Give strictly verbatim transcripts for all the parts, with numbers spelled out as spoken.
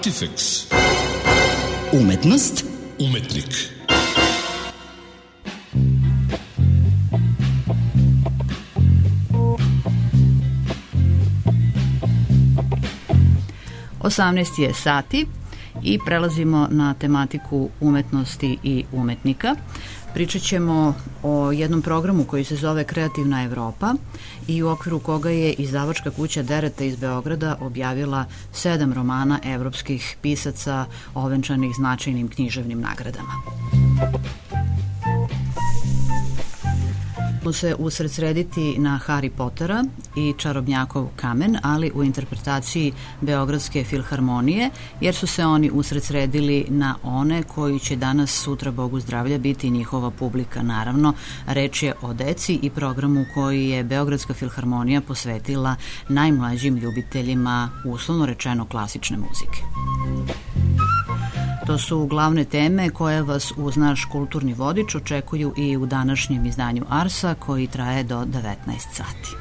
Artifex. Umetnost. Umetnik. osamnaest je sati i prelazimo na tematiku umetnosti i umetnika. Pričat ćemo o jednom programu koji se zove Kreativna Evropa i u okviru koga je izdavačka kuća Dereta iz Beograda objavila sedam romana evropskih pisaca ovenčanih značajnim književnim nagradama. Se usredsrediti na Harry Pottera i Čarobnjakov kamen, ali u interpretaciji Beogradske filharmonije, jer su se oni usredsredili na one koji će danas, sutra, Bogu zdravlja, biti njihova publika. Naravno, reč je o deci i programu koji je Beogradska filharmonija posvetila najmlađim ljubiteljima, uslovno rečeno, klasične muzike. To su glavne teme koje vas uz naš kulturni vodič očekuju i u današnjem izdanju Arsa, koji traje do devetnaest sati.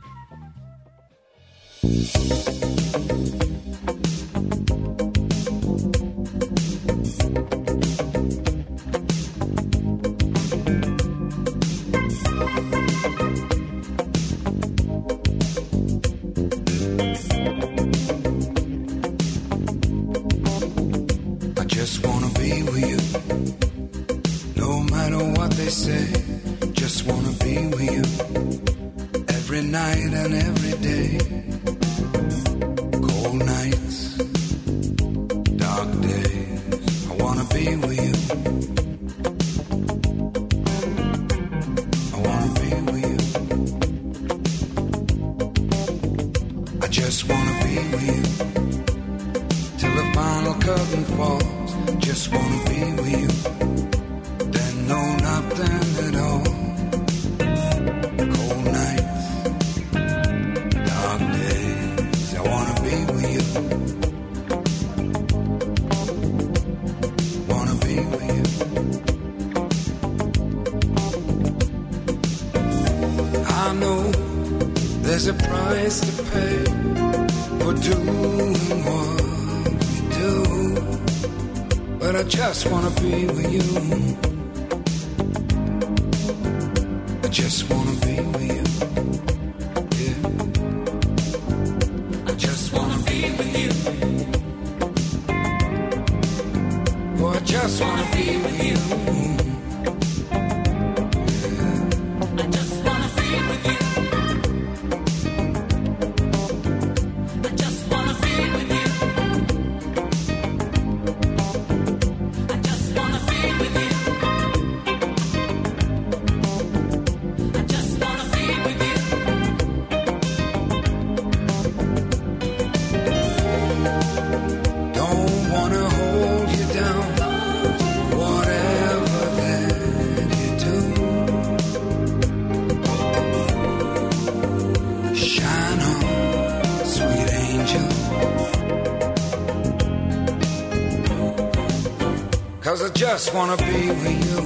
I just wanna be with you.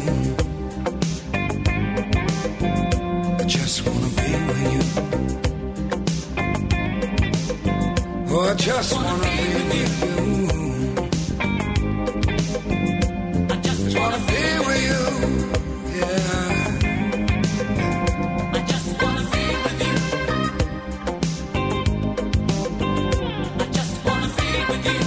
I just wanna be with you. Oh, I just wanna be with you. I just wanna be with you. Yeah. I just wanna be with you. I just wanna be with you.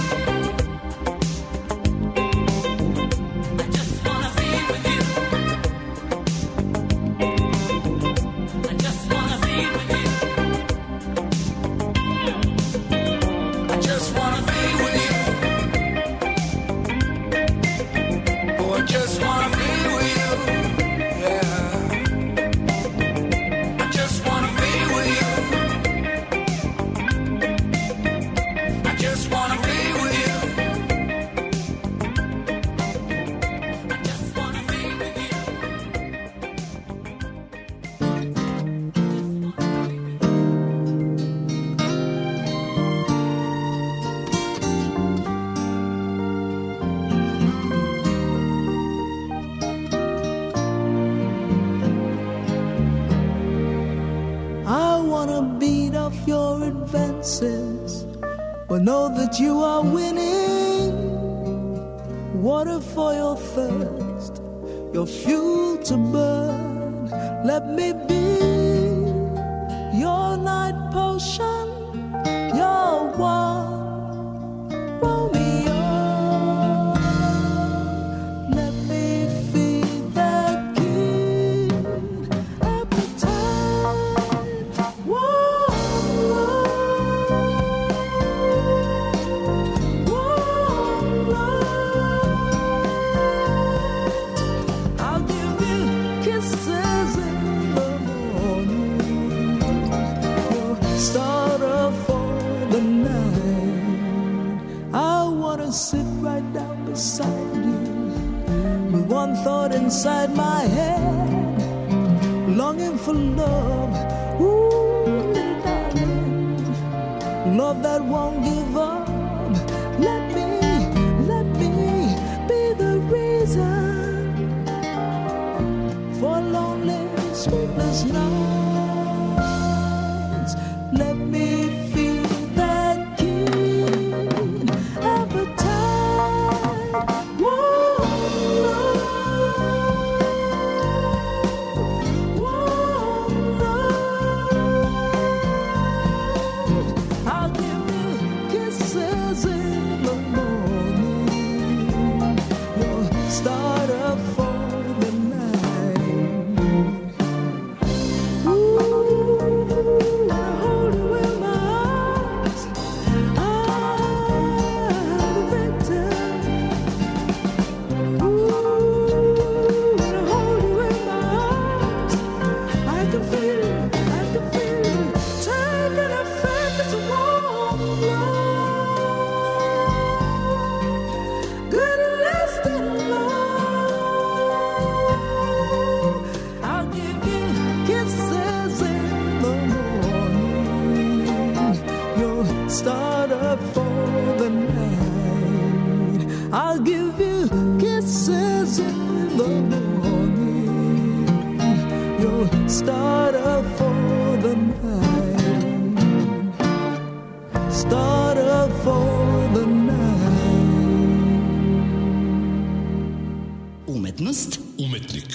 but know that you are winning. Water for your thirst, your fuel to burn. Let me be your night potion, your one Romeo. Let me feed that keen appetite. Whoa, whoa, whoa. I'll give you kisses in the morning, your starter for the night. I wanna sit right down beside you, with one thought inside my head, longing for love. Ooh, little darling, love that won't give up. Let me, let me be the reason for lonely, sleepless nights. Let me feel that keen appetite. Whoa, whoa, I'll give you kisses in the morning, your starter for the night. Ooh, I hold you in my arms. I'm the victim. Ooh, when I hold you in my arms, I can feel it, I can feel it taking effect. It's a warm love, good lasting love. I'll give you kisses in the morning, your starter for the night. I'll give you kisses in the morning, your starter for the night, starter for the night. Umetnost Umetnik.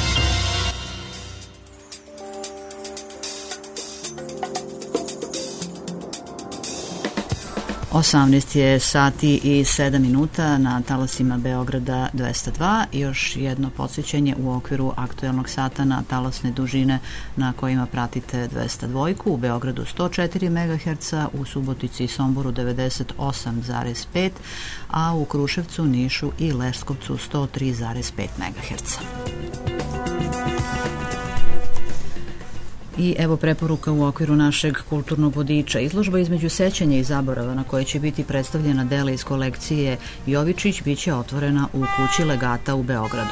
osamnaest je sati i sedam minuta na talasima Beograda dvesta dva. Još jedno podsjećanje u okviru aktuelnog sata na talasne dužine na kojima pratite dvesta dva, u Beogradu sto četiri megaherca, u Subotici i Somboru devedeset osam zarez pet, a u Kruševcu, Nišu i Leskovcu sto tri zarez pet megaherca. I evo preporuka u okviru našeg kulturnog vodiča. Izložba između sećanja i zaborava, na kojoj će biti predstavljena dela iz kolekcije Jovičić, biće otvorena u kući Legata u Beogradu.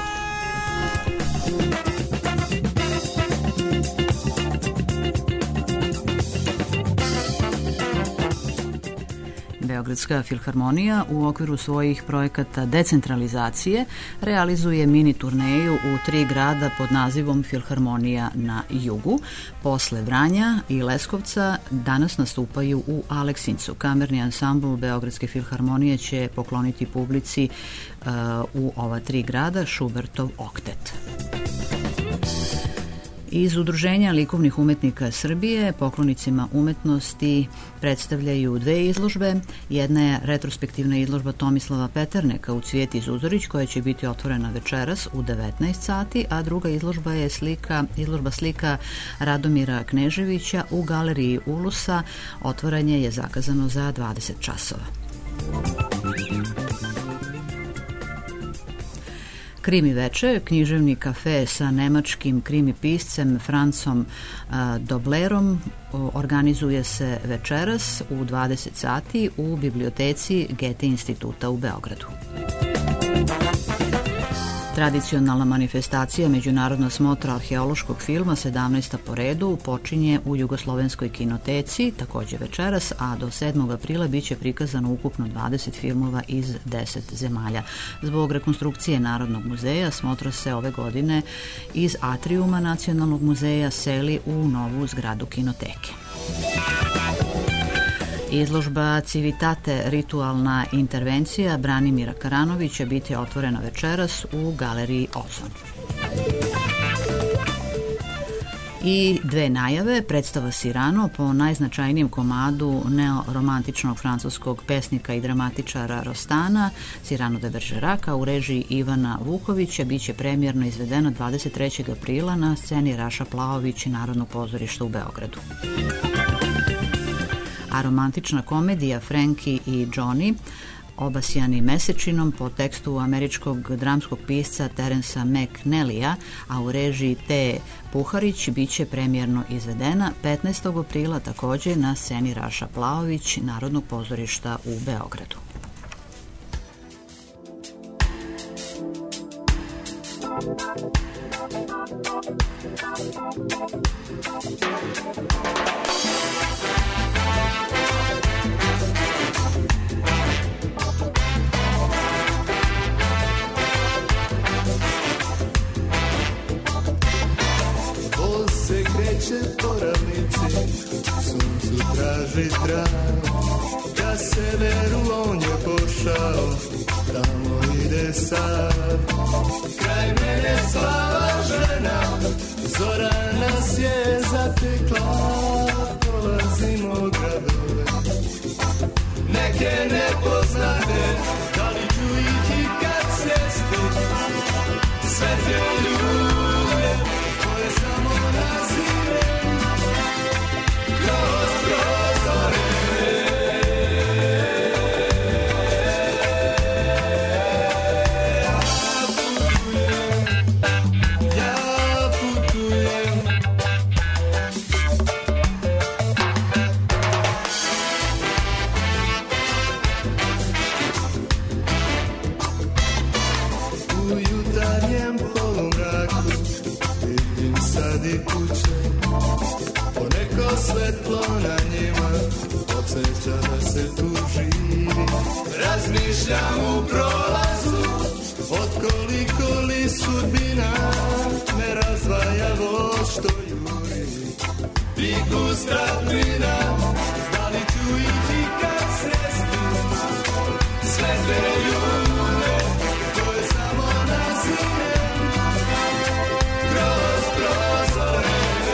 Beogradska filharmonija u okviru svojih projekata decentralizacije realizuje mini turneju u tri grada pod nazivom Filharmonija na jugu. Posle Vranja i Leskovca danas nastupaju u Aleksincu. Kamerni ansambl Beogradske filharmonije će pokloniti publici uh, u ova tri grada Šubertov oktet. Iz Udruženja likovnih umetnika Srbije poklonicima umetnosti predstavljaju dve izložbe. Jedna je retrospektivna izložba Tomislava Peterneka u Cvijeti Zuzorić, koja će biti otvorena večeras u devetnaest sati, a druga izložba je slika, izložba slika Radomira Kneževića u galeriji Ulusa. Otvaranje je zakazano za dvadeset časova. Krimi veče, književni kafe sa nemačkim krimi piscem Francom Doblerom organizuje se večeras u dvadeset sati u biblioteci Goethe instituta u Beogradu. Tradicionalna manifestacija Međunarodna smotra arheološkog filma, sedamnaesta po redu, počinje u Jugoslovenskoj kinoteci, takođe večeras, a do sedmog aprila biće prikazano ukupno dvadeset filmova iz deset zemalja. Zbog rekonstrukcije Narodnog muzeja, smotra se ove godine iz atrijuma Nacionalnog muzeja seli u novu zgradu kinoteke. Izložba Civitate, ritualna intervencija Branimira Karanovića će biti otvorena večeras u galeriji Ozon. I dve najave, predstava Sirano po najznačajnijem komadu neoromantičnog francuskog pesnika i dramatičara Rostana, Sirano de Bergeraka u režiji Ivana Vukovića, biće premijerno izvedeno dvadeset trećeg aprila na sceni Raša Plaović i Narodnog pozorišta u Beogradu. A romantična komedija Frankie i Johnny, obasjani mesečinom po tekstu američkog dramskog pisca Terensa McNellija, a u režiji T. Puharić, biće premijerno izvedena petnaestog aprila takođe na sceni Raša Plaović Narodnog pozorišta u Beogradu. Po ravnici, suncu traži trag, ka severu on je pošao, tamo ide sad. Kraj mene slava žena, zora nas je zatekla, polazimo gradove, neke nepoznate, da li ću ih i kad sesti, sve te ljude, koje samo nazire. Svetlo na njima podsjeća da se tu živi. Razmišljam u prolazu od koliko li sudbina me razdvaja voz što juri i gusta plina. Da li ću ih i kad sresti sve te ljude koje samo nazirem kroz prozore.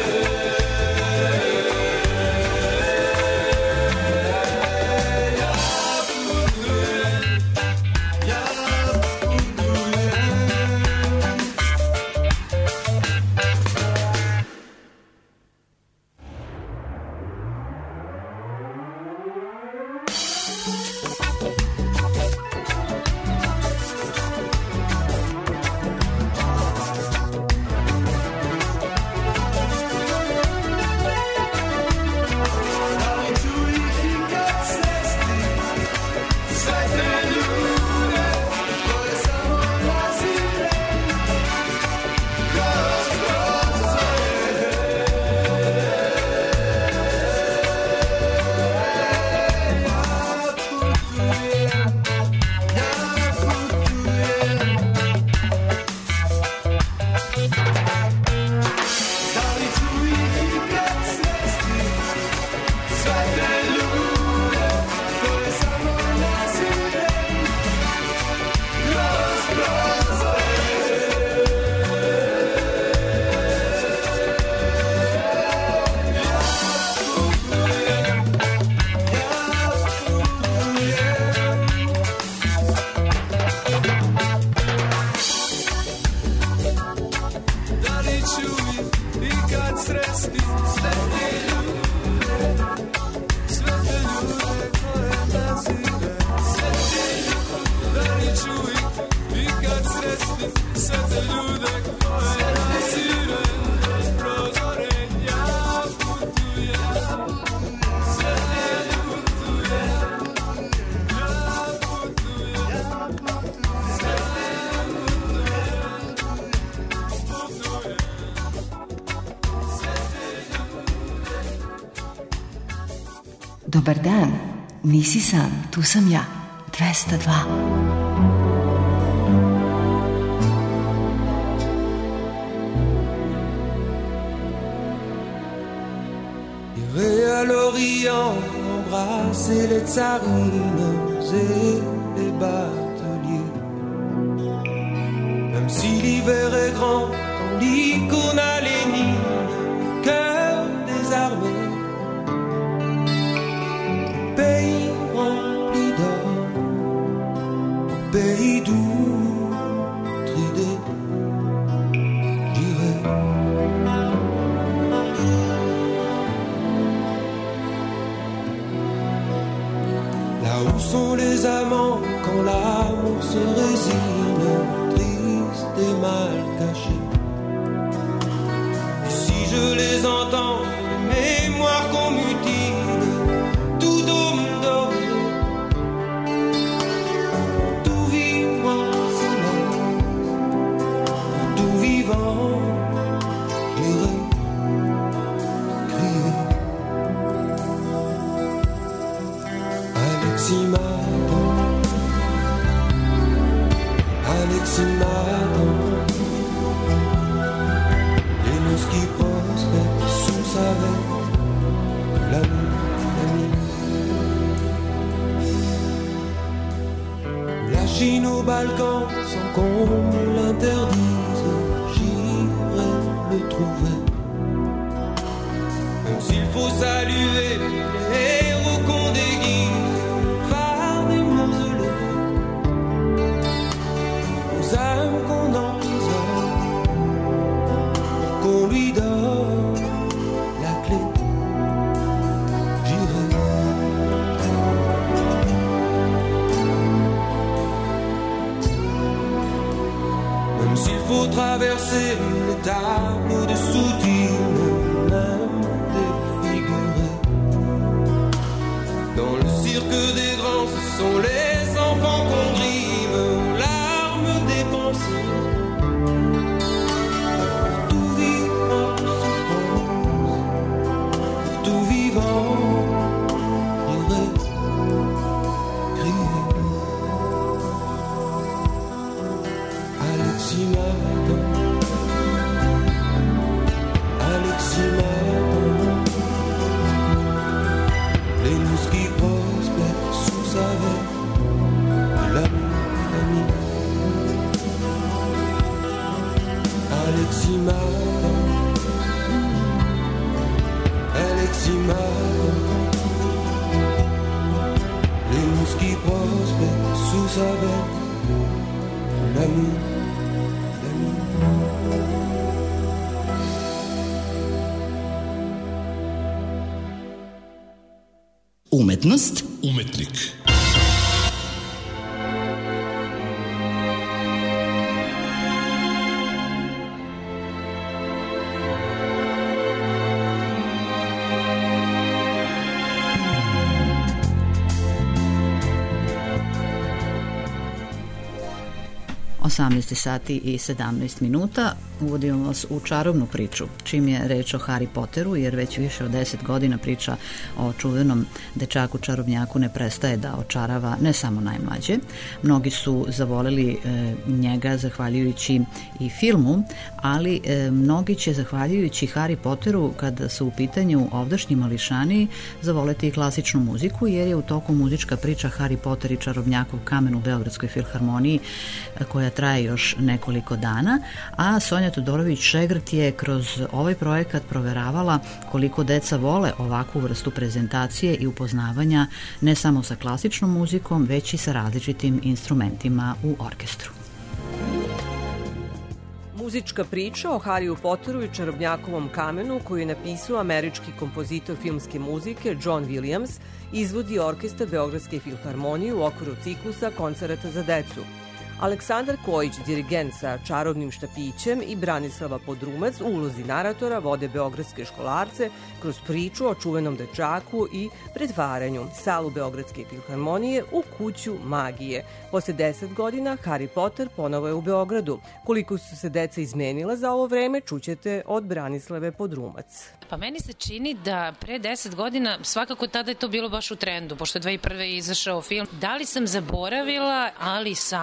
Dobar dan, nisi sam, tu sam ja, dvesta dva. À l'Orient, embrasser les tsarines et les bateliers. Même si l'hiver est grand, dans l'icône à Lénine, cœur désarmé, pays rempli d'or, pays doux, tridé, j'irai. Là où sont les amants quand l'amour se résigne, triste et mal caché. Et si je les entends, les mémoires qu'on mutile, tout dôme doré, tout vivre en silence, tout vivant, j'irai crier. Alexis m'attend, Alexis m'attend, les noces qui prospèrent sous sa veille, l'amour ami. La Chine au Balkan, sans qu'on me l'interdise, j'irai le trouver. Même s'il faut saluer les héros qu'on déguise, phare des mausolées, aux âmes qu'on emprisonne, pour qu'on lui donne la clé, j'irai. Même s'il faut traverser les tableaux de Soutine, même défigurés. Dans le cirque des grands, ce sont les enfants qu'on grime, aux larmes dépensées. Pour tout vivre en souffrance, pour tout vivant, j'irai crier. Alexis m'attend, Alexis m'attend, les mousses qui prospèrent sous sa veille, de l'amour ami. Alexis m'attend, Alexis m'attend, les mousses qui prospèrent sous sa veille, de l'amour. Umetnost, Umetnik. osamnaest sati i sedamnaest minuta. Uvodimo vas u čarobnu priču, čim je reč o Harry Potteru, jer već više od deset godina priča o čuvenom dečaku čarobnjaku ne prestaje da očarava ne samo najmlađe. Mnogi su zavoleli e, njega zahvaljujući i filmu, ali e, mnogi će zahvaljujući Harry Potteru, kada su u pitanju ovdašnji mališani, zavoleti i klasičnu muziku, jer je u toku muzička priča Harry Potter i čarobnjakov kamen u Beogradskoj filharmoniji, koja traje još nekoliko dana, a Sonja Todorović-Šegrt je kroz ovaj projekat proveravala koliko deca vole ovakvu vrstu prezentacije i upoznavanja ne samo sa klasičnom muzikom, već i sa različitim instrumentima u orkestru. Muzička priča o Harryu Potteru i čarobnjakovom kamenu, koju je napisao američki kompozitor filmske muzike John Williams, izvodi orkestar Beogradske filharmonije u okviru ciklusa koncerata za decu. Aleksandar Kojić, dirigent sa čarobnim štapićem, i Branislava Podrumac u ulozi naratora vode beogradske školarce kroz priču o čuvenom dečaku i pretvaranju salu Beogradske filharmonije u kuću magije. Posle deset godina Harry Potter ponovo je u Beogradu. Koliko su se deca izmenila za ovo vreme, čućete od Branislave Podrumac. Pa meni se čini da pre deset godina, svakako tada je to bilo baš u trendu, pošto je dvadeset prve izašao film. Da li sam zaboravila, ali sada je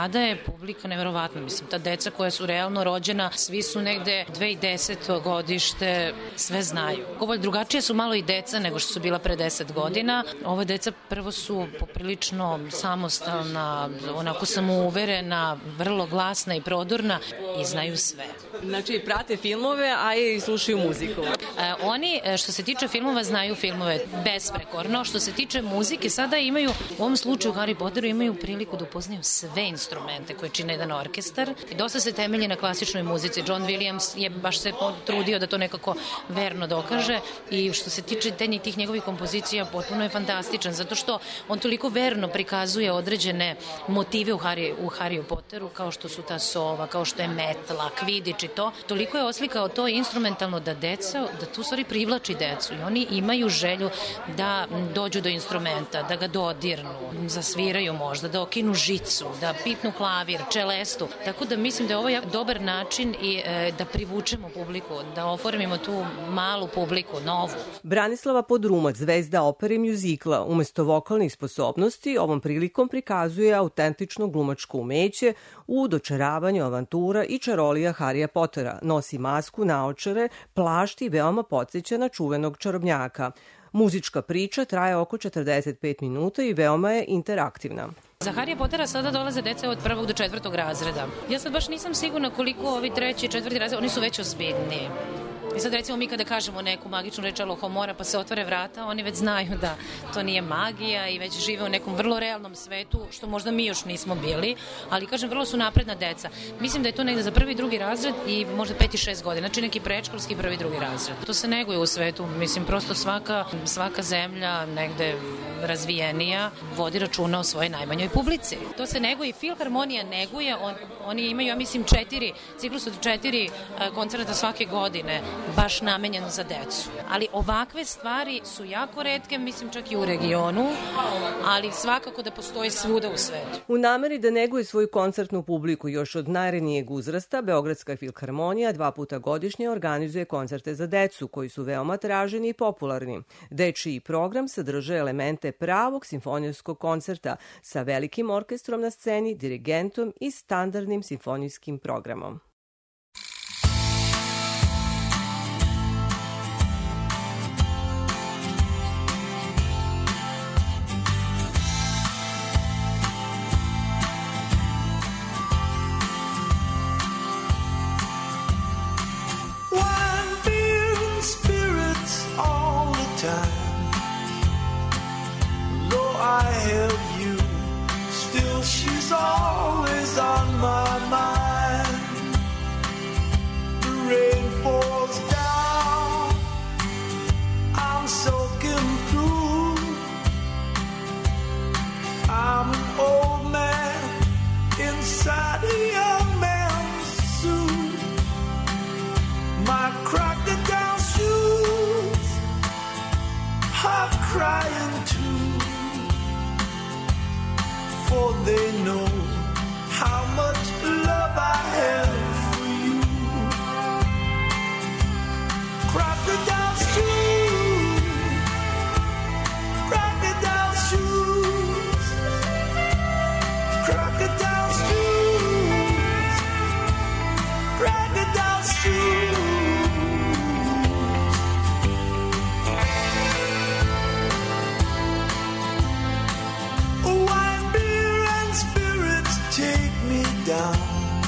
publika neverovatna. Mislim, ta deca koja su realno rođena, svi su negde dve hiljade desete godište, sve znaju. Ovo drugačije su malo i deca nego što su bila pre deset godina. Ova deca prvo su poprilično samostalna, onako samouverena, vrlo glasna i prodorna i znaju sve. Znači, prate filmove, a i slušaju muziku. E, oni, što se tiče filmova, znaju filmove besprekorno. Što se tiče muzike, sada imaju, u ovom slučaju u Harry Potteru, imaju priliku da upoznaju sve instrumente koje čine jedan orkestar. I dosta se temelji na klasičnoj muzici. John Williams je baš se trudio da to nekako verno dokaže i što se tiče tih njegovih kompozicija, potpuno je fantastičan, zato što on toliko verno prikazuje određene motive u Harry, u Harry Potteru, kao što su ta sova, kao što je metla, kvidič i to. Toliko je oslikao to instrumentalno da deca, da tu stvari privlači decu i oni imaju želju da dođu do instrumenta, da ga dodirnu, zasviraju možda, da okinu žicu, da pipnu klavir, čelestu. Tako da mislim da je ovo dobar način i e, da privučemo publiku, da oformimo tu malu publiku, novu. Branislava Podrumac, zvezda opere i mjuzikla, umesto vokalnih sposobnosti, ovom prilikom prikazuje autentično glumačko umeće u dočaravanju avantura i čarolija Harija Pottera. Nosi masku, naočare, plašt i veoma podsjeća na čuvenog čarobnjaka. Muzička priča traje oko četrdeset pet minuta i veoma je interaktivna. Za Harija Pottera sada dolaze deca od prvog do četvrtog razreda. Ja sad baš nisam sigurna koliko ovi treći i četvrti razred, oni su već ozbiljniji. I sad recimo mi kada kažemo neku magičnu reč Alohomora pa se otvore vrata, oni već znaju da to nije magija i već žive u nekom vrlo realnom svetu, što možda mi još nismo bili, ali kažem, vrlo su napredna deca. Mislim da je to negde za prvi i drugi razred i možda pet i šest godina, znači neki predškolski prvi i drugi razred. To se neguje u svetu, mislim, prosto svaka, svaka zemlja negde razvijenija vodi računa o svojoj najmanjoj publici. To se neguje i Filharmonija neguje, on, oni imaju, ja mislim, četiri, ciklus od četiri uh, koncerta svake godine, baš namenjeno za decu. Ali ovakve stvari su jako retke, mislim čak i u regionu, ali svakako da postoji svuda u svetu. U nameri da neguje svoju koncertnu publiku još od najranijeg uzrasta, Beogradska filharmonija dva puta godišnje organizuje koncerte za decu, koji su veoma traženi i popularni. Dečiji program sadrže elemente pravog simfonijskog koncerta sa velikim orkestrom na sceni, dirigentom i standardnim simfonijskim programom. I have you, still she's always on my mind. The rain falls down, I'm soaking through. I'm an old man inside a young man's suit. My crocodile shoes are crying too, for they know how much love I have for you. Crocodile shoes, crocodile shoes, crocodile shoes, crocodile shoes. Down.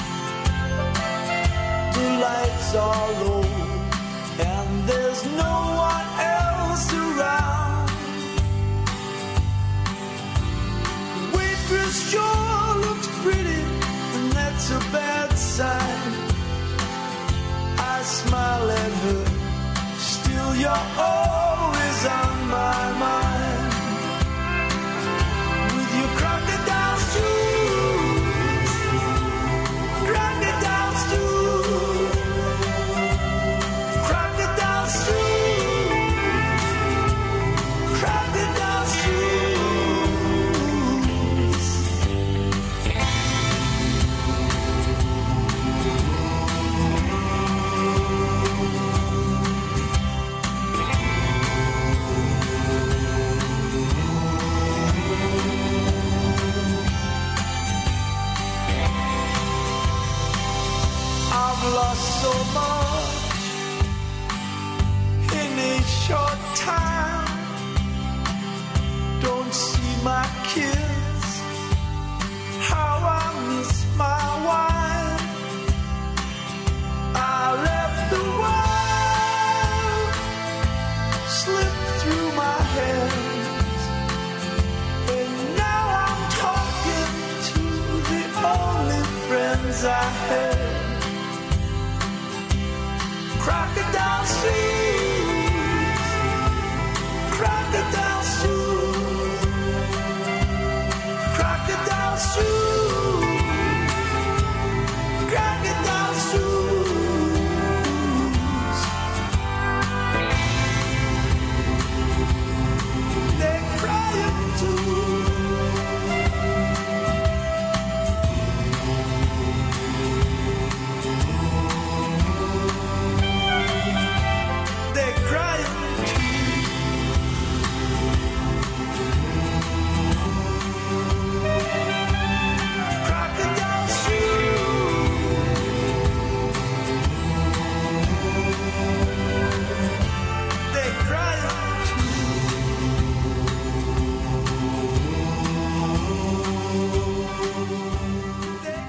The lights are low and there's no one else around. Waitress sure looks pretty and that's a bad sign. I smile at her, still you're always on my mind. With your crocodile shoes, kids. How I miss my wife. I left the world slip through my hands, and now I'm talking to the only friends I had. Crocodile shoes, crocodile shoes, crocodile shoes, crocodile shoes. They're crying too. They're crying crocodile shoes. They're crying They're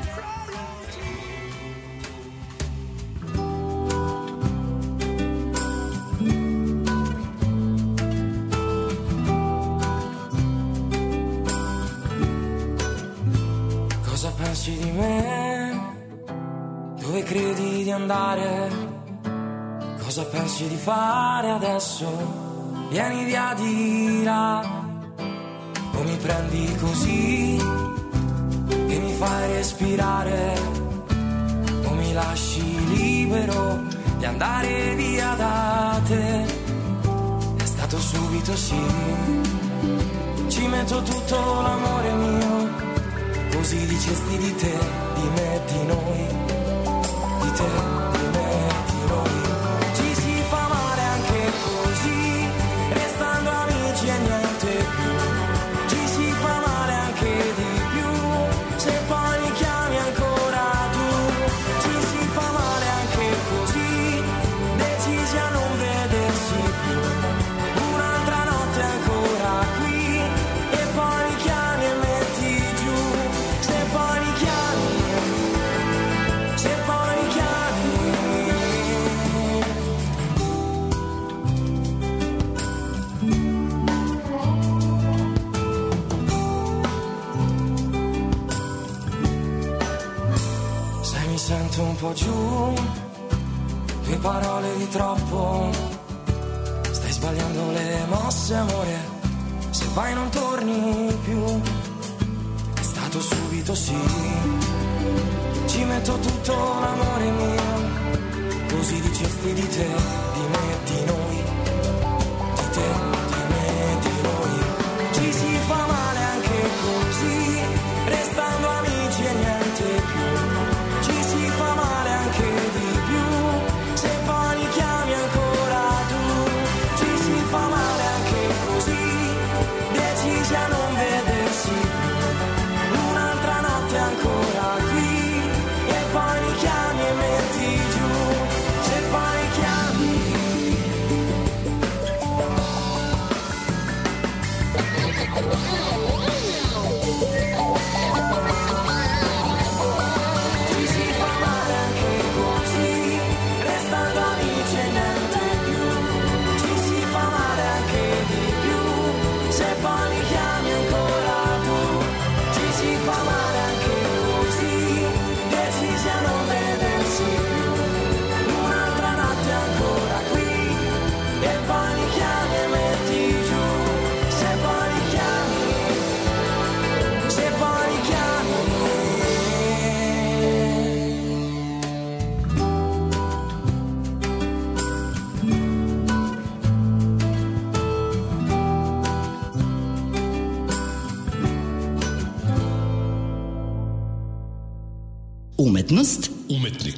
Cosa pensi di me? Dove credi di andare? Cosa pensi di fare adesso? Vieni via di là, o mi prendi così e mi fai respirare, o mi lasci libero di andare via da te. È stato subito sì, ci metto tutto l'amore mio, così dicesti di te, di me, di noi, di te, di me, di noi. Ci si fa male anche così, restando amici e niente più. Ci si fa male anche di più, se poi mi chiami ancora tu. Ci si fa male anche così, decisi a non vedersi più. Un'altra notte ancora qui, e poi mi chiami e metti giù. Se poi mi chiami, se poi mi chiami. Sai, mi sento un po' giù, due parole di troppo. Stai sbagliando le mosse, amore, se vai non torni più. È stato subito sì, ci metto tutto l'amore mio, così dicesti di te, di me, di noi, di te, di me, di noi. Ci si fa male anche così, restando amici e niente più. Ci si fa male anche di più, se poi mi chiami ancora tu. Ci si fa male anche così, decisi a non vedersi più. Un'altra notte ancora qui, e poi mi chiami e metti giù. Se poi mi chiami. Ci si fa male anche così, restando amici e niente più. Ci si fa male anche di più, se poi mi chiami ancora tu. Ci si fa male anche così, decisi a non vedersi più. Un'altra notte ancora qui, e poi mi chiami e metti giù. Se poi mi chiami, se poi mi chiami. Umetnost, Umetnik.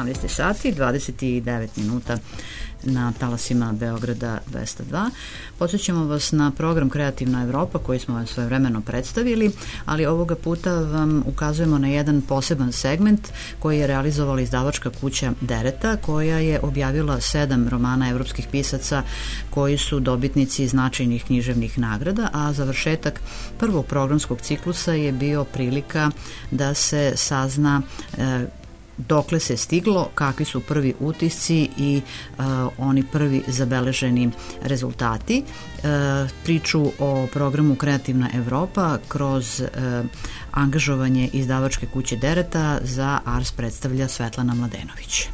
sedamnaest sati, dvadeset devet minuta na talasima Beograda dvesta dva. Podsjećamo vas na program Kreativna Evropa koji smo vam svojevremeno predstavili, ali ovoga puta vam ukazujemo na jedan poseban segment koji je realizovala izdavačka kuća Dereta, koja je objavila sedam romana evropskih pisaca koji su dobitnici značajnih književnih nagrada, a završetak prvog programskog ciklusa je bio prilika da se sazna e, dokle se stiglo, kakvi su prvi utisci i uh, oni prvi zabeleženi rezultati. Uh, priču o programu Kreativna Evropa kroz uh, angažovanje izdavačke kuće Dereta za Ars predstavlja Svetlana Mladenović.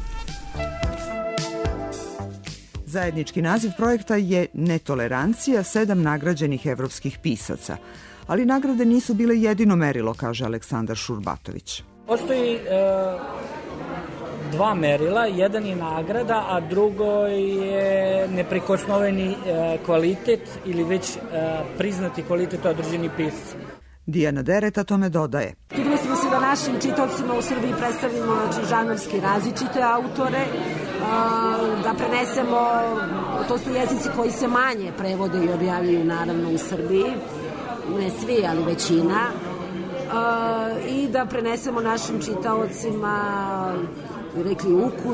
Zajednički naziv projekta je Netolerancija sedam nagrađenih evropskih pisaca. Ali nagrade nisu bile jedino merilo, kaže Aleksandar Šurbatović. Postoji e, dva merila, jedan je nagrada, a drugo je neprikosnoveni e, kvalitet ili već e, priznati kvalitet određenih pisaca. Dijana Dereta tome dodaje. Trudili smo se da našim čitaocima u Srbiji predstavimo, znači, žanrovski različite autore, da prenesemo, to su jezici koji se manje prevode i objavljaju naravno u Srbiji, ne svi, ali većina, i da prenesemo našim čitaocima, rekli, ukus,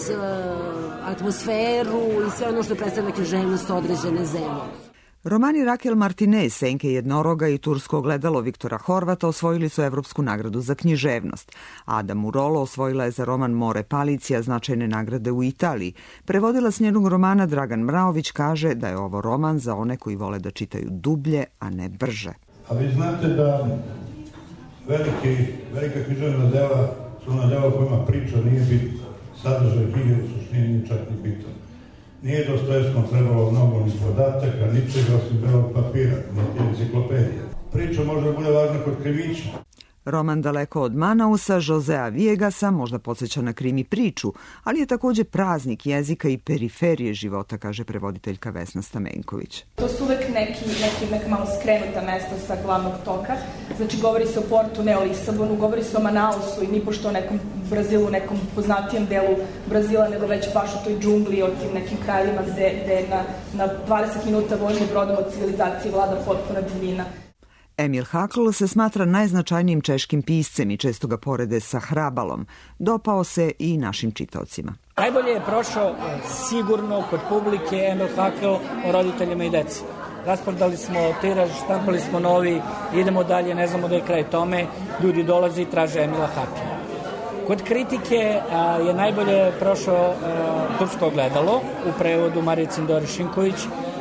atmosferu i sve ono što predstavlja književnost određene zemlje. Romani Rakel Martinez, Senke jednoroga i Tursko ogledalo Viktora Horvata osvojili su Evropsku nagradu za književnost. Ada Murolo osvojila je za roman More Palicija značajne nagrade u Italiji. Prevodilac njenog romana Dragan Mraović kaže da je ovo roman za one koji vole da čitaju dublje, a ne brže. A vi znate da veliki, velika književna dela su ona dela kojima priča nije bitna. Sadržaj knjige u suštini nije čak ni bitan. Nije Dostojevskom trebalo mnogo ni podataka, ničega osim belog papira, niti enciklopedija. Priča može da bude važna kod krimića. Roman Daleko od Manausa Josea Viegasa možda podsjeća na krimi priču, ali je takođe praznik jezika i periferije života, kaže prevoditeljka Vesna Stamenković. To su uvek neki, neki, neki malo skrenuta mesta sa glavnog toka. Znači, govori se o Portu, ne o Lisabonu, govori se o Manausu i nipošto o nekom Brazilu, nekom poznatijem delu Brazila, nego već baš u toj džungli, o tim nekim krajima gde, gde na, na dvadeset minuta vožnje brodom od civilizacije vlada potpuna divljina. Emil Hakl se smatra najznačajnijim češkim piscem i često ga porede sa Hrabalom. Dopao se i našim čitaocima. Najbolje je prošao sigurno kod publike Emil Hakl o roditeljima i deci. Rasprodali smo tiraž, štampali smo novi, idemo dalje, ne znamo da je kraj tome, ljudi dolaze i traže Emila Hakla. Kod kritike a, je najbolje prošao a, Tursko ogledalo u prevodu Marije Cindori Šinković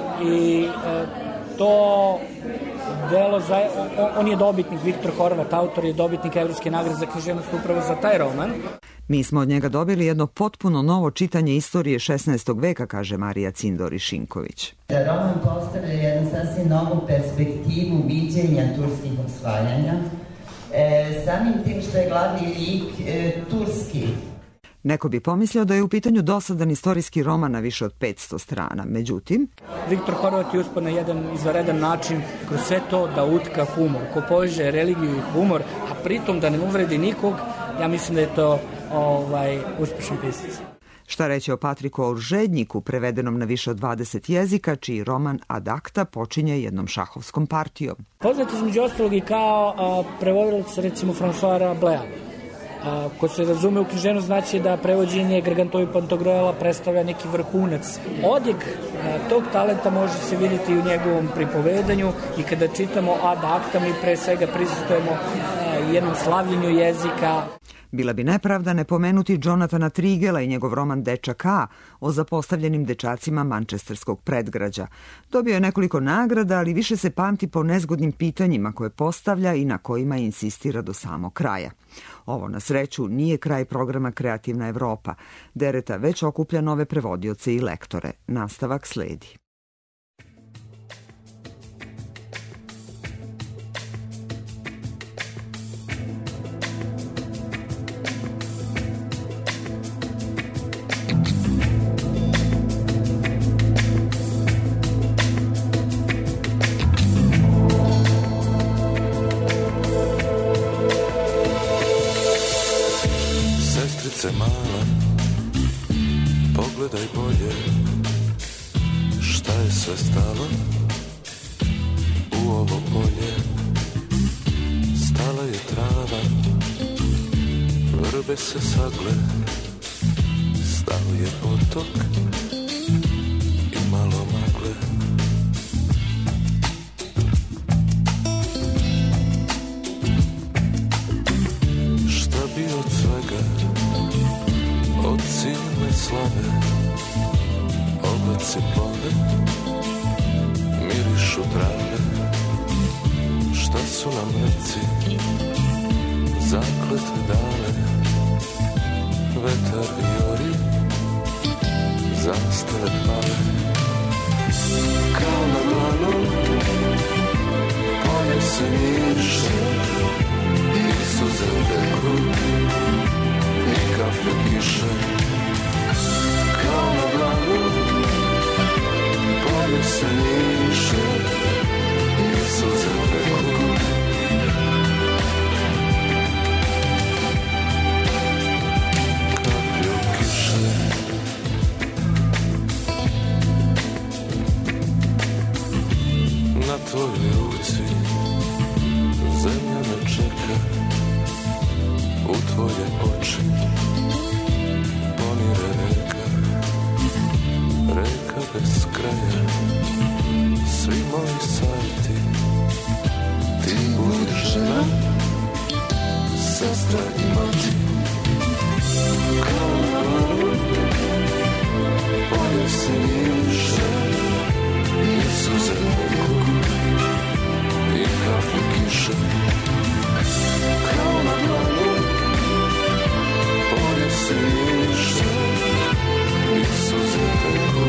i a, to delo, za, on, on je dobitnik, Viktor Horvat, autor je dobitnik Evropske nagrade za književnost upravo za taj roman. Mi smo od njega dobili jedno potpuno novo čitanje istorije šesnaestog veka, kaže Marija Cindori Šinković. Roman postavlja jednu sasvim novu perspektivu viđenja turskih osvajanja, e, samim tim što je glavni lik e, turski. Neko bi pomislio da je u pitanju dosadan istorijski roman na više od petsto strana. Međutim, Viktor Horvat je uspio na jedan izvanredan način kroz sve to da utka humor, ko poveže religiju i humor, a pritom da ne uvredi nikog. Ja mislim da je to ovaj, uspešan pisac. Šta reći o Patriku Auržednjiku, prevedenom na više od dvadeset jezika, čiji roman Ad acta počinje jednom šahovskom partijom. Poznat između ostalog i kao a, prevodilac recimo François Rabelais. A, ko se razume u književnost znači da prevođenje Gargantua i Pantagruela predstavlja neki vrhunac. Odjek a, tog talenta može se vidjeti u njegovom pripovedanju i kada čitamo Ad acta mi pre svega prisustujemo a, jednom slavljenju jezika. Bila bi nepravda ne pomenuti Jonathana Trigela i njegov roman Dečak A o zapostavljenim dečacima mančesterskog predgrađa. Dobio je nekoliko nagrada, ali više se pamti po nezgodnim pitanjima koje postavlja i na kojima insistira do samog kraja. Ovo, na sreću, nije kraj programa Kreativna Evropa. Dereta već okuplja nove prevodioce i lektore. Nastavak sledi. Sestrice mala, pogledaj bolje, šta je sve stalo u ovo polje. Stala je trava, vrbe se sagle, stao je potok i malo magle. Šta bi od svega, od silne slave, oblaci plove, mirišu trave. Šta su nam reci zakletve dale, vetar vijori, zastave pale. Kao na dlanu polje se miriše i suze teku i kaplje kiše. Kao na dlanu polje se miriše i suze teku. Kaplje kiše. Na tvojoj ruci zemlja me čeka, u tvoje oči ponire reka, reka bez kraja. Svi moji savjeti, ti budi žena, sestra i mati. Kao na dlanu polje se miriše i suze teku i kaplje kiše. Kao na dlanu polje se miriše i suze teku.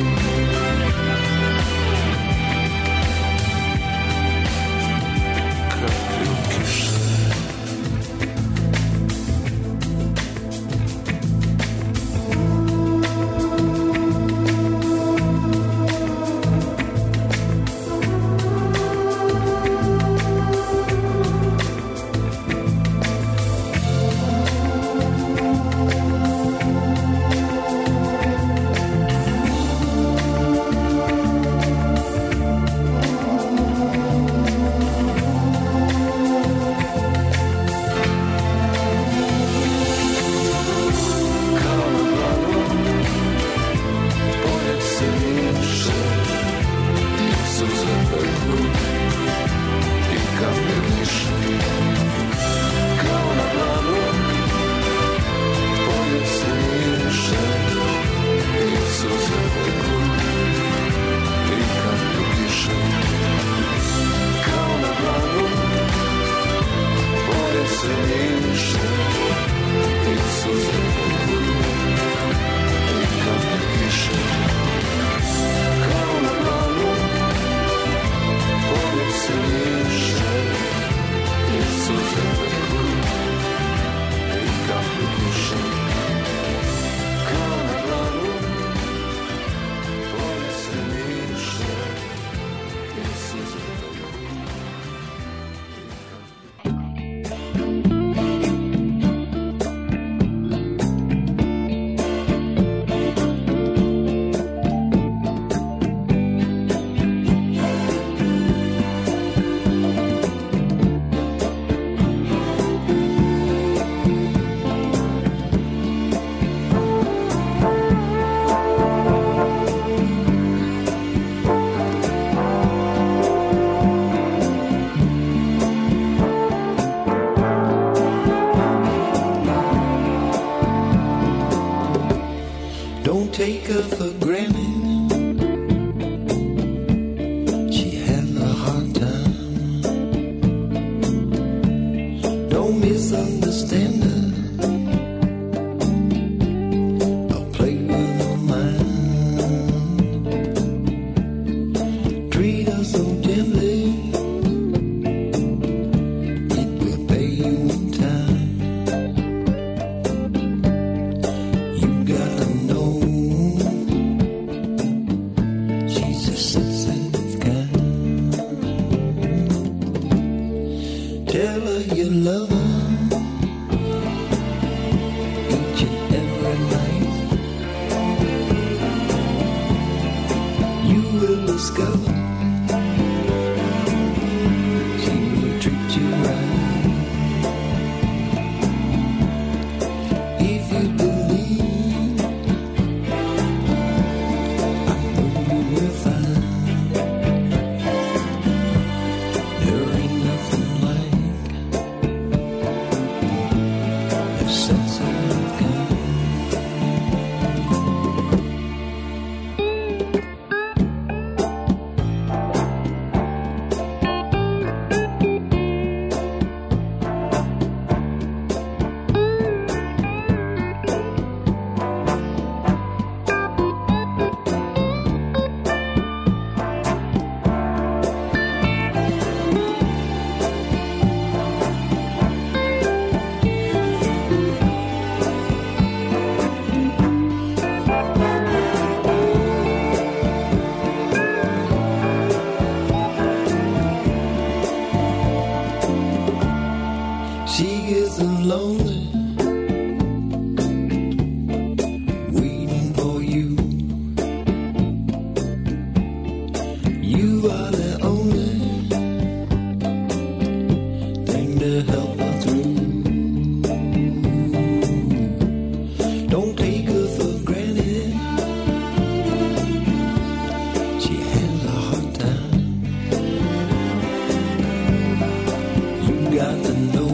Kaplje kiše. Take her for granted. She had a hard time. Don't misunderstand her. I'll play with her mind. Treat her so gently, it will pay you in time. You gotta know tell her you love her will discover she will treat you right. If you believe, I know you will find there ain't nothing like a sense of kind. She gets lonely, waiting for you. You are the only thing to help her through. Don't take her for granted. She has a hard time. You got to know.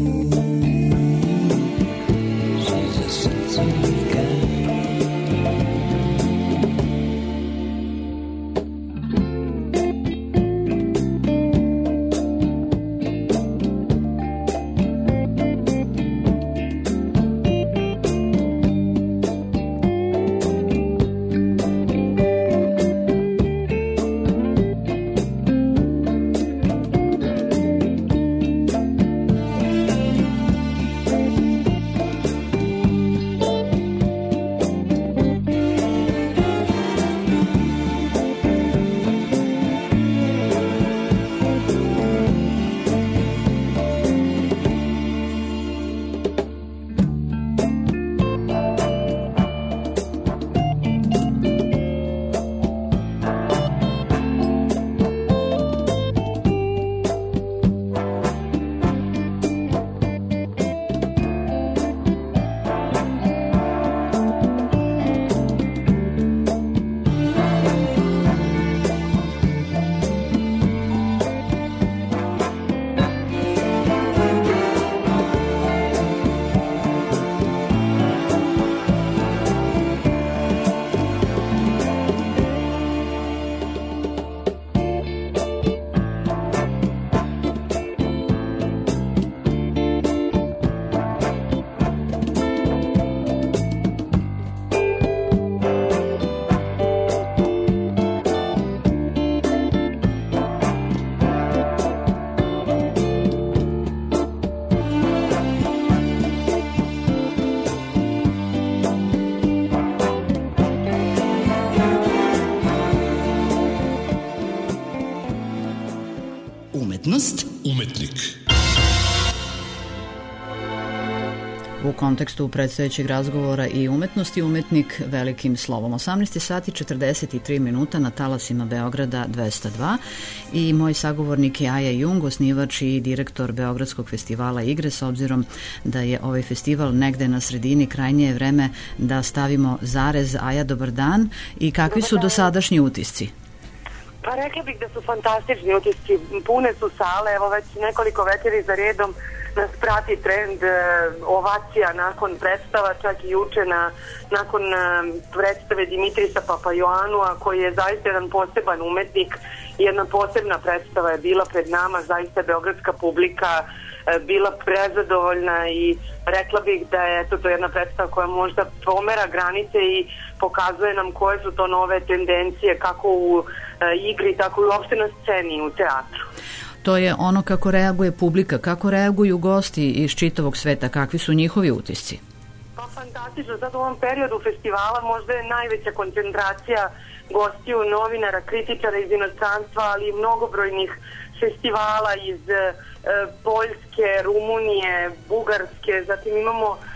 Umetnost, umetnik. U kontekstu predstojećeg razgovora i umetnosti umetnik velikim slovom. osamnaest sati četrdeset tri minuta na talasima Beograda dvesta dva i moj sagovornik je Aja Jung, osnivač i direktor Beogradskog festivala igre. S obzirom da je ovaj festival negde na sredini, krajnje je vreme da stavimo zarez. Aja, dobar dan i kakvi su dosadašnji utisci? Pa rekla bih da su fantastični utisci, pune su sale, evo već nekoliko večeri za redom nas prati trend e, ovacija nakon predstava, čak i juče na, nakon e, predstave Dimitrisa Papajoanua, koji je zaista jedan poseban umetnik, jedna posebna predstava je bila pred nama, zaista beogradska publika e, bila prezadovoljna i rekla bih da je to, to jedna predstava koja možda pomera granice i pokazuje nam koje su to nove tendencije kako u e, igri, tako i uopšte na sceni u teatru. To je ono kako reaguje publika, kako reaguju gosti iz čitavog sveta, kakvi su njihovi utisci? Pa fantastično, sad u ovom periodu festivala možda je najveća koncentracija gostiju, novinara, kritičara iz inostranstva, ali i mnogobrojnih festivala iz e, Poljske, Rumunije, Bugarske, zatim imamo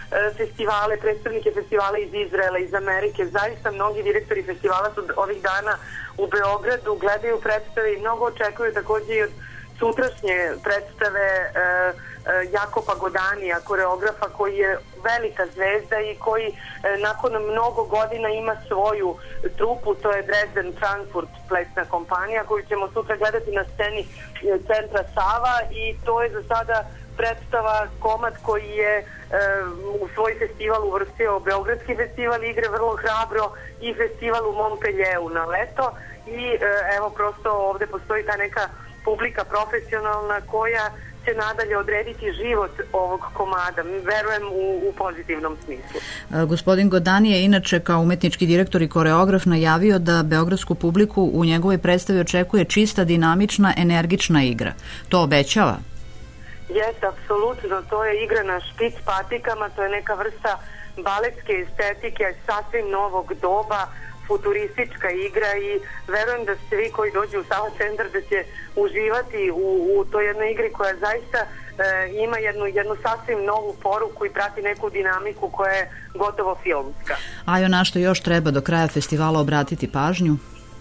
festivale, predstavnike festivala iz Izraela, iz Amerike. Zaista mnogi direktori festivala su ovih dana u Beogradu, gledaju predstave i mnogo očekuju takođe i od sutrašnje predstave e, e, Jakopa Godanija, koreografa koji je velika zvezda i koji e, nakon mnogo godina ima svoju trupu, to je Dresden Frankfurt plesna kompanija koju ćemo sutra gledati na sceni Centra Sava i to je za sada predstava, komad koji je e, u svoj festival uvrstio Beogradski festival igre vrlo hrabro i festival u Montpellieru na leto i e, evo prosto ovde postoji ta neka publika profesionalna koja će nadalje odrediti život ovog komada, verujem u, u pozitivnom smislu. E, gospodin Godani je inače kao umetnički direktor i koreograf najavio da beogradsku publiku u njegovoj predstavi očekuje čista, dinamična, energična igra. To obećava? Jeste, apsolutno, to je igra na špic patikama, to je neka vrsta baletske estetike, sasvim novog doba, futuristička igra i verujem da svi koji dođu u Sava centar da će uživati u, u toj jednoj igri koja zaista e, ima jednu, jednu sasvim novu poruku i prati neku dinamiku koja je gotovo filmska. A jo na što još treba do kraja festivala obratiti pažnju?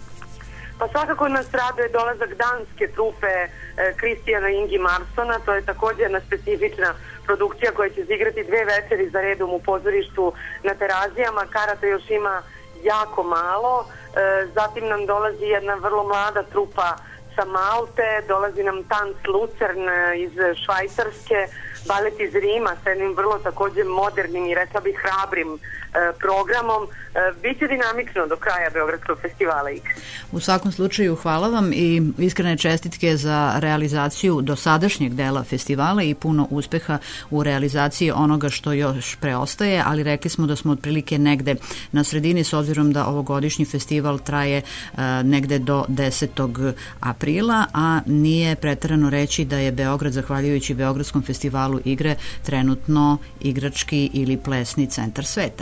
Pa svakako nas raduje dolazak danske trupe Kristijana Ingi Marsona, to je također jedna specifična produkcija koja će izigrati dve večeri za redom u pozorištu na Terazijama. Karata još ima jako malo, e, zatim nam dolazi jedna vrlo mlada trupa sa Malte, dolazi nam Tanz Lucern iz Švajcarske, balet iz Rima sa jednim vrlo također modernim i rekla bih hrabrim e, programom. E, biće dinamično do kraja Beogradskog festivala igre. U svakom slučaju hvala vam i iskrene čestitke za realizaciju dosadašnjeg dela festivala i puno uspeha u realizaciji onoga što još preostaje, ali rekli smo da smo otprilike negde na sredini s obzirom da ovogodišnji festival traje e, negde do desetog aprila, a nije preterano reći da je Beograd, zahvaljujući Beogradskom festivalu igre, trenutno igrački ili plesni centar sveta.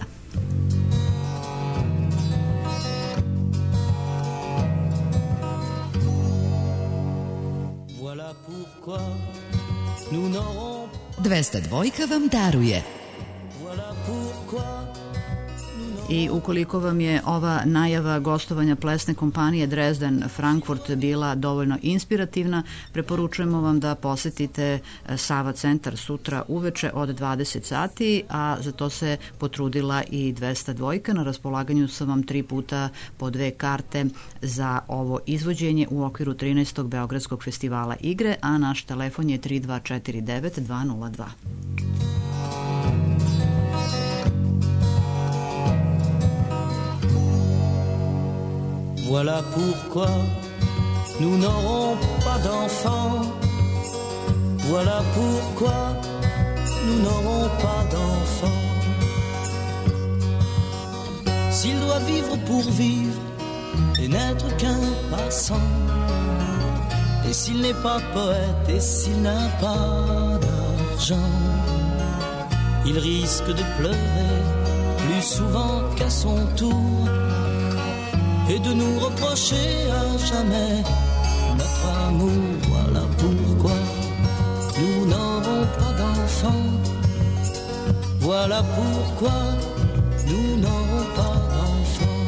dvesta dva vam daruje. I ukoliko vam je ova najava gostovanja plesne kompanije Dresden Frankfurt bila dovoljno inspirativna, preporučujemo vam da posetite Sava centar sutra uveče od dvadeset sati, a za to se potrudila i dvesta dva. Na raspolaganju su vam tri puta po dve karte za ovo izvođenje u okviru trinaestog Beogradskog festivala igre, a naš telefon je tri dva četiri devet dva nula dva. Voilà pourquoi nous n'aurons pas d'enfants. Voilà pourquoi nous n'aurons pas d'enfants. S'il doit vivre pour vivre et n'être qu'un passant, et s'il n'est pas poète et s'il n'a pas d'argent, il risque de pleurer plus souvent qu'à son tour et de nous reprocher à jamais notre amour. Voilà pourquoi nous n'aurons pas d'enfants. Voilà pourquoi nous n'aurons pas d'enfants.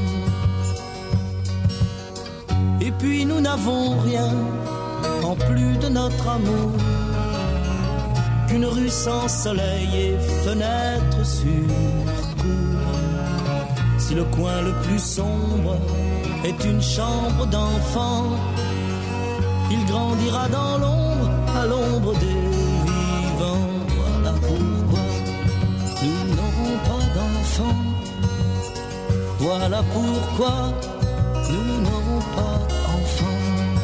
Et puis nous n'avons rien en plus de notre amour qu'une rue sans soleil et fenêtre sur cour. Si le coin le plus sombre est une chambre d'enfant, il grandira dans l'ombre, à l'ombre des vivants. Voilà pourquoi nous n'aurons pas d'enfants. Voilà pourquoi nous n'aurons pas d'enfants.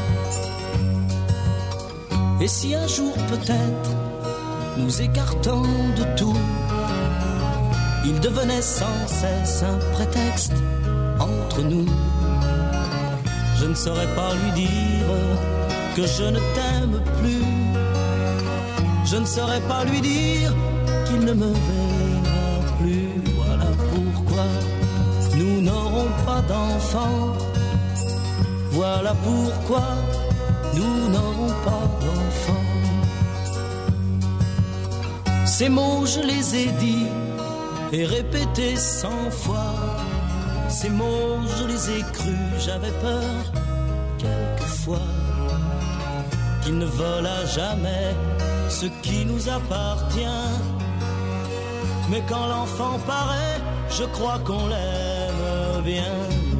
Et si un jour peut-être nous écartons de tout, il devenait sans cesse un prétexte entre nous, je ne saurais pas lui dire que je ne t'aime plus. Je ne saurais pas lui dire qu'il ne me verra plus. Voilà pourquoi nous n'aurons pas d'enfants. Voilà pourquoi nous n'aurons pas d'enfants. Ces mots je les ai dits et répété cent fois. Ces mots, je les ai crus, j'avais peur, quelquefois, qu'il ne vole à jamais ce qui nous appartient. Mais quand l'enfant paraît, je crois qu'on l'aime bien.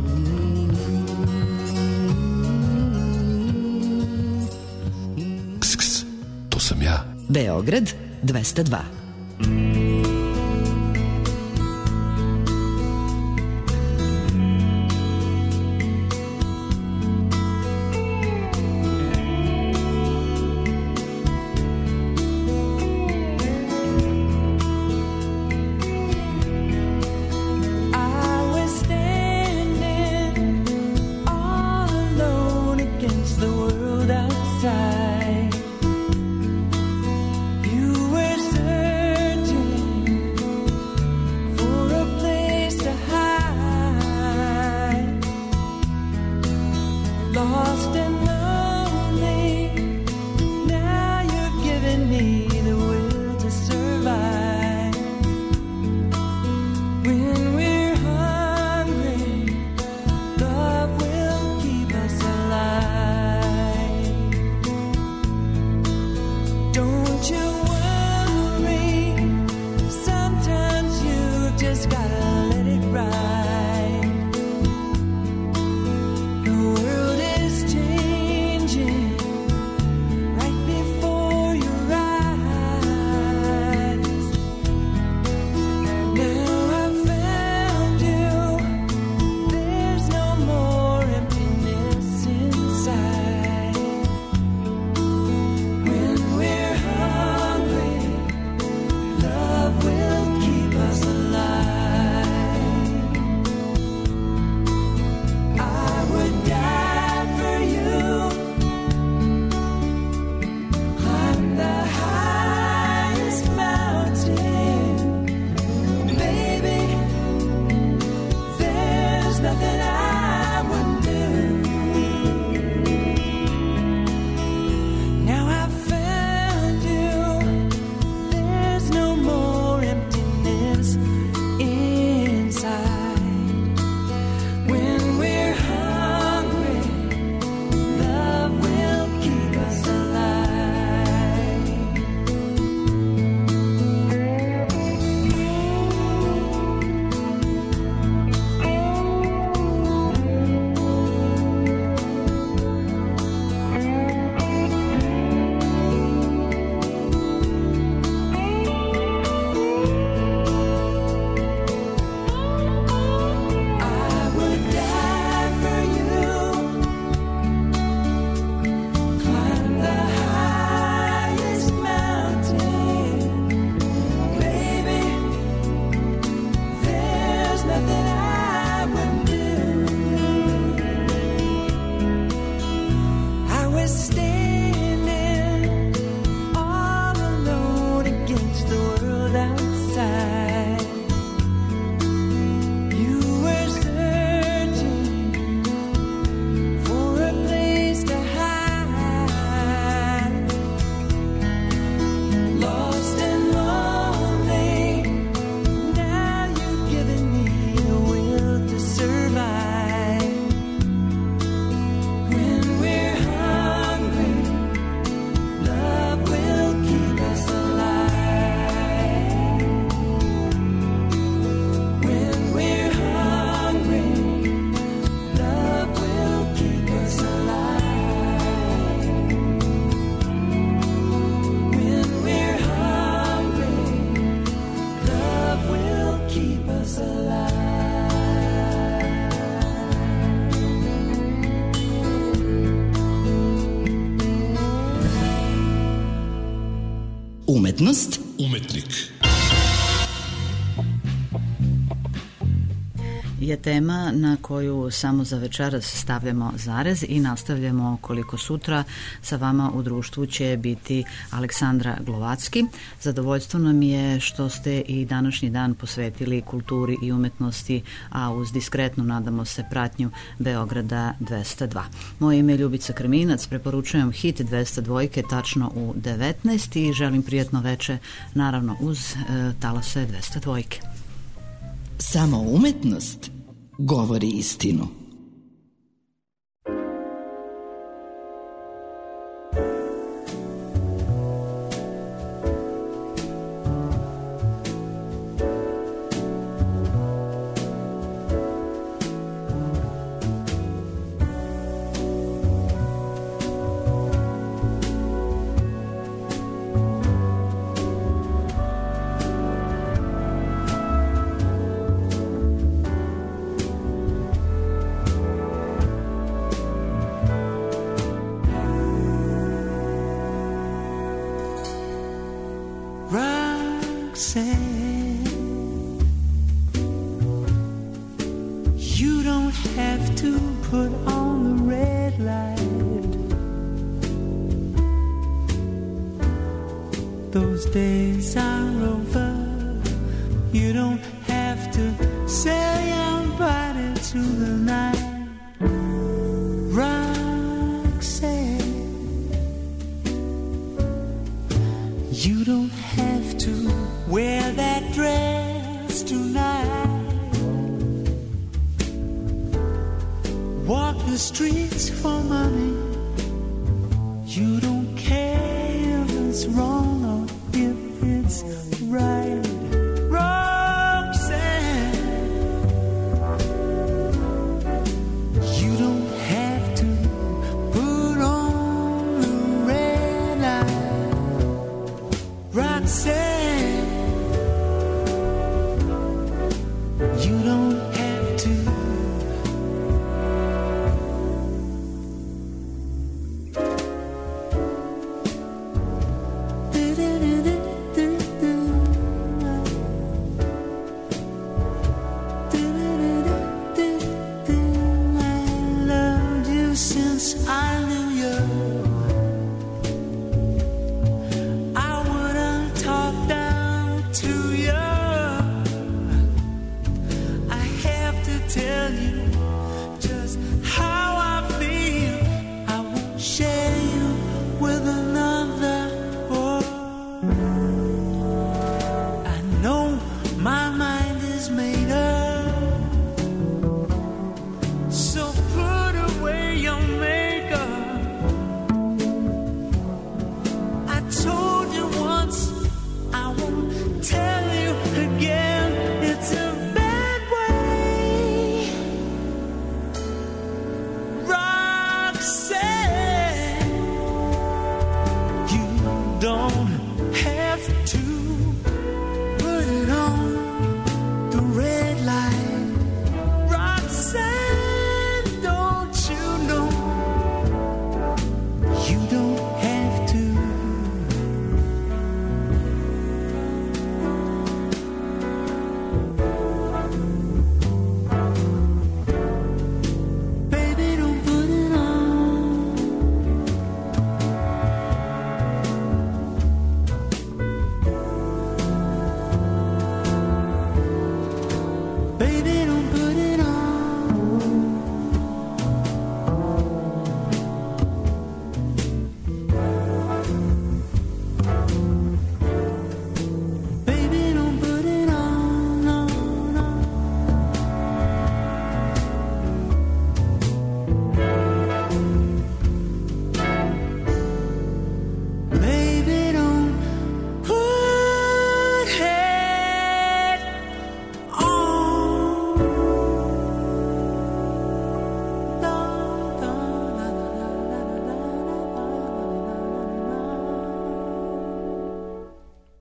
Ks, ks, to sam ja. Beograd dvesta dva. Umetnost. Umetnik. Je tema na koju samo za večeras stavljamo zarez i nastavljamo koliko sutra. Sa vama u društvu će biti Aleksandra Glovacki. Zadovoljstvo nam je što ste i današnji dan posvetili kulturi i umetnosti, a uz diskretnu, nadamo se, pratnju Beograda dvesta dva. Moje ime je Ljubica Krminac, preporučujem hit dvesta dva tačno u devetnaest i želim prijatno veče, naravno uz e, talase dvesta dva. Samo umetnost govori istinu. Those days are over. You don't have to sell your body to the night. Roxanne, you don't have to wear that dress tonight. Walk the streets for money. You don't care if it's wrong or if it's right.